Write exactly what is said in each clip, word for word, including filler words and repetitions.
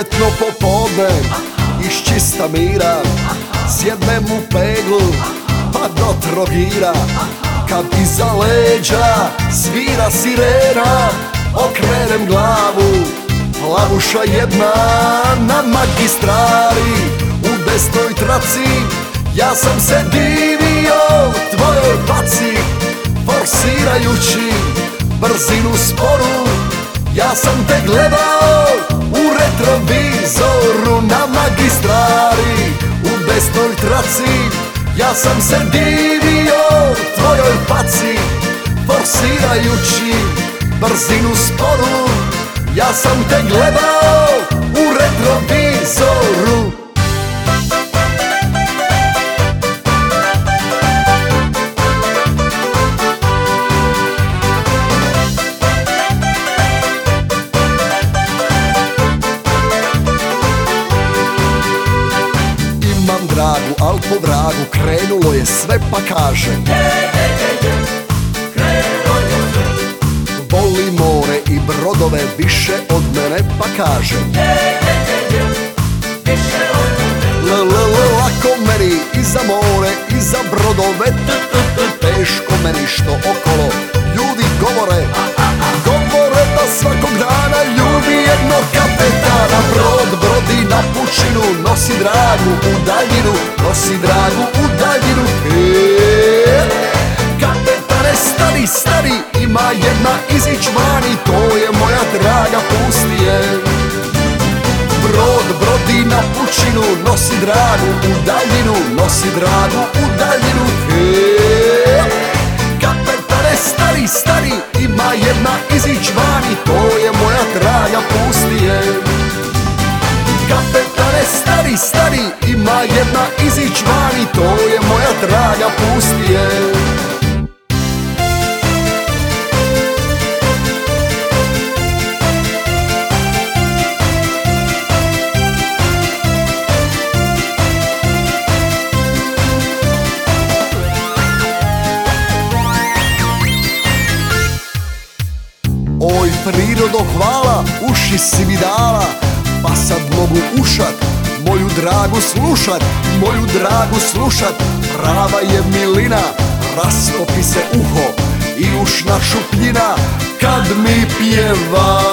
Ljetno popodne iz čista mira sjednem u peglu pa do Trogira. Kad iza leđa svira sirena, okrenem glavu, plavuša jedna na magistrali. U desnoj traci ja sam se divio tvojoj faci, forsirajući brzinu sporu. Ja sam te gledao u retrovizoru na magistrali. U desnoj traci ja sam se divio tvojoj faci, forsirajući brzinu sporu. Ja sam te gledao u retrovizoru. Imam dragu, al po vragu krenulo je sve pa kaže voli more i brodove više od mene pa kaže lako meni i za more i za brodove, teško meni što okolo ljudi govore. Govore da svakog dana ljubi jednog kapetana. Brod brodi na pučinu, nosi dragu u daljinu, nosi dragu u daljinu. E, kapetane stani, stani, ima jedna izić vani, to je moja draga pusti je. Brod brodi na pučinu, nosi dragu u daljinu, nosi dragu u daljinu. E, kapetane stani, stani, ima jedna izić vani, to je moja draga pusti je. Kapetane stani, stani, ima jedna izić vani, to je moja draga pusti je. Oj prirodo hvala, uši si mi dala, pa sad mogu ušat, moju dragu slušat, moju dragu slušat. Prava je milina, rastopi se uho i ušna šupljina kad mi pjeva.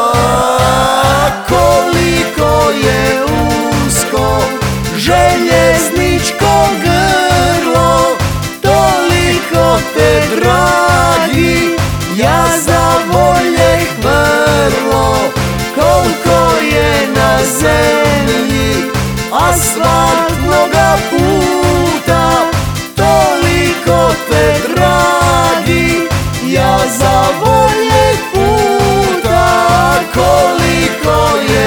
Koliko je usko željezničko grlo, toliko te dragi ja zavoljeh vrlo. Koliko je na zemlji asfaltnoga puta, toliko te dragi ja zavoljeh puta. Koliko je